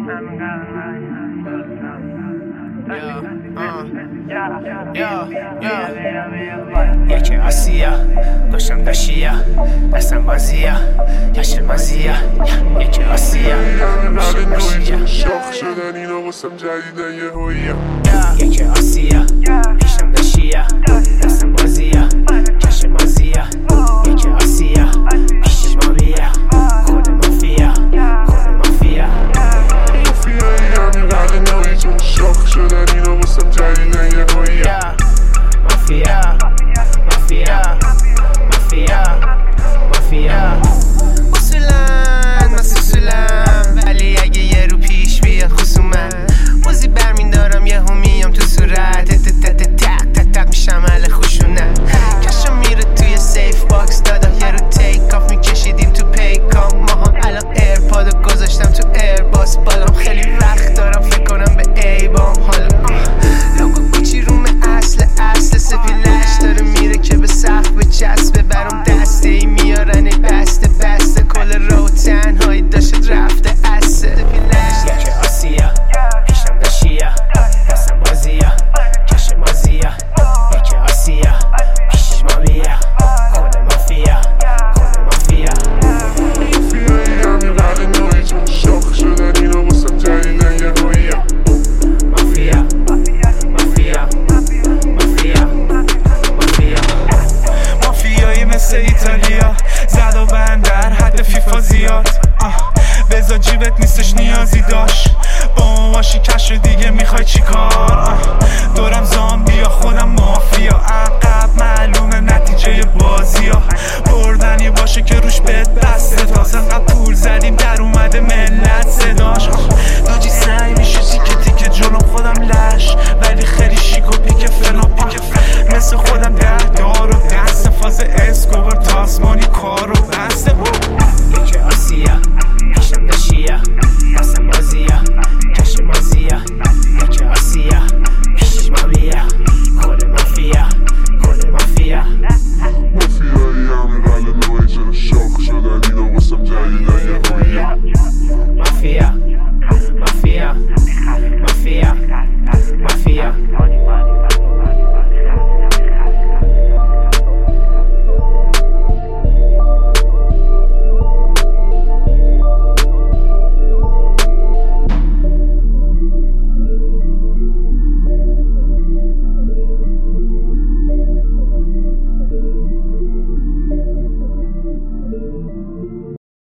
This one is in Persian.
یکی آسیا داشتم داشیا دستم بازیا یاشر مازیا یکی آسیا داشتم داشیا شاخ شدن اینا واسم جدیدن یه هویه یکی آسیا پیشم داشیا دستم بازیا یاشر مازیا یکی آسیا پیش ما بیا خود مافیا خود مافیا مافیایی همین قرد نویتون شاخ شدن اینا واسم جدیدن یه هویه مافیا مافیا مافیا مافیا اصولاً من سوسولم ولی اگه یه رو پیش بیاد خصومت موزی برمین دارم یه همیم تو صورت تک تک میشم اهل خشونت کشم میره توی سیف باکس دادا یه رو تیک آف میکشیدیم تو پیکام ما هم الان ایرپادو گذاشتم تو ایرباس بالام خیلی وقت دارم فکر کنم به ایبام حالا لوگو گوچی روم اصل سپیلش داره میره که به سقف به چسبه برام دسته ای میارن ای بسته کل رو تنهایی داشت رفته اسه یکی آسیا پیشم داشیا دستم بازیا کش مازیا یکی آسیا پیش ما بیا خود مافیا خود مافیا مافیایی همین قرد نویتون شاخ شدن اینا واسم جدیدن یه هویه مافیا مافیا مافیا مافیا مافیایی مثل ایتالیا زد و بند در حد فیفا زیاد بذار جیبت نیستش نیازی داشت با اون واشی کش رو دیگه میخوای چی کار